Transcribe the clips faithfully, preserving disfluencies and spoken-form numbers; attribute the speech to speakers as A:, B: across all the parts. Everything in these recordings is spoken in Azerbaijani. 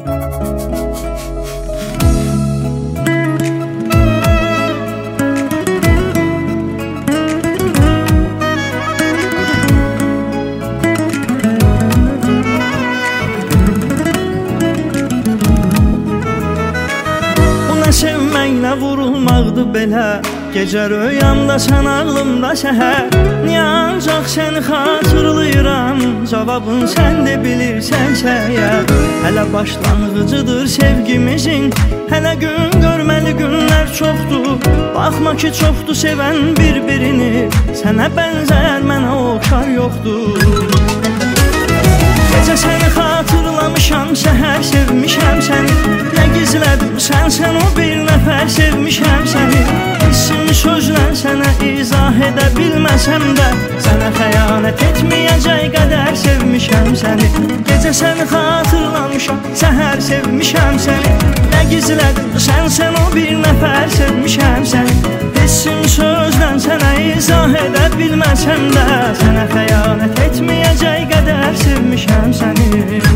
A: Sevməklə vurulmaqdı belə, gecə röyamda sən ağlımda səhər. Niyə ancaq səni xatırlayıram, cavabın sən də bilirsənsə əgər. Hələ başlanğıcıdır sevgimizin, hələ gün görməli günlər çoxdur. Baxma ki çoxdur sevən bir-birini, sənə bənzər mənə oxşar yoxdur. Gecə səni xatırlamışam, səhər sevmişəm səni. Nə gizlədim sən, sən o bir nəfər sevmişəm səni. Hissimi sözlə sənə izah edə bilməsəm də, sənə xəyanət etməyəcək qədər sevmişəm səni. Gecə səni xatırlamışam, səhər sevmişəm səni. Nə gizlədim sən, sən o bir nəfər sevmişəm səni. Hissimi sözlə sənə izah edə bilməsəm də, sənə xəyanət etməyəcək qədər sevmişəm səni.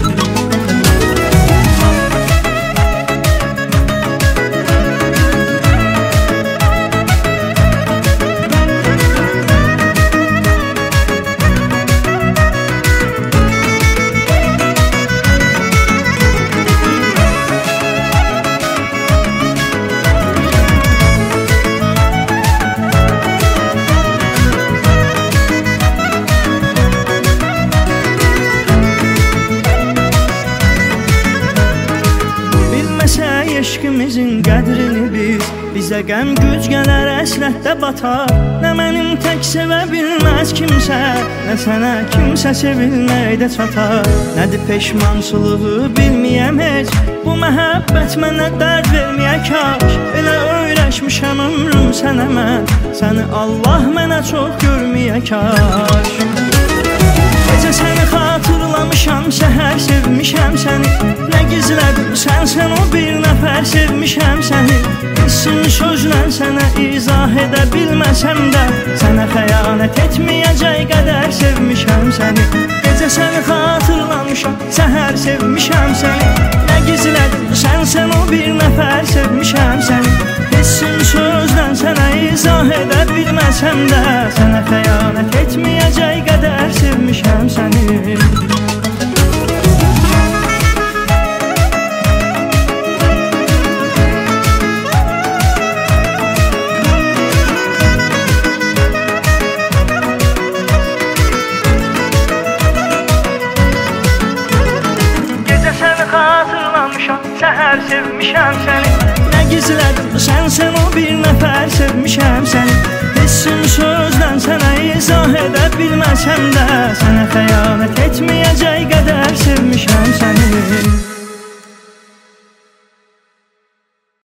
A: Eşqimizin qədrini biz, bizə qəm güc gələr, əsrətdə batar. Nə mənim tək sevə bilməz kimsə, nə sənə kimsə sevilməkdə çatar. Nədir peşmançılığı bilməyəm heç, bu məhəbbət mənə dərd verməyə kaş. Elə öyrəşmişəm ömrüm sənə mən, səni Allah mənə çox görməyə kaş. Gecə səni xatırlamışam, səhər sevmişəm səni. Nə gizlədim sən, sən o bir nəfər sevmişəm səni. Hissimi sözlə sənə izah edə bilməsəm də, sənə xəyanət etməyəcək qədər sevmişəm səni. Gecə səni xatırlamışam, səhər sevmişəm səni. Nə gizlədim sən, sən o bir nəfər sevmişəm səni. Hissimi sözlə sənə izah edə bilməsəm də, sənə xəyanət etməyəcək qədər sevmişəm səni. Səhər sevmişəm səni. Nə gizlədim sən, sən o bir nəfər sevmişəm səni. Hissimi sözlə sənə izah edə bilməsəm də, sənə xəyanət etməyəcək qədər sevmişəm səni.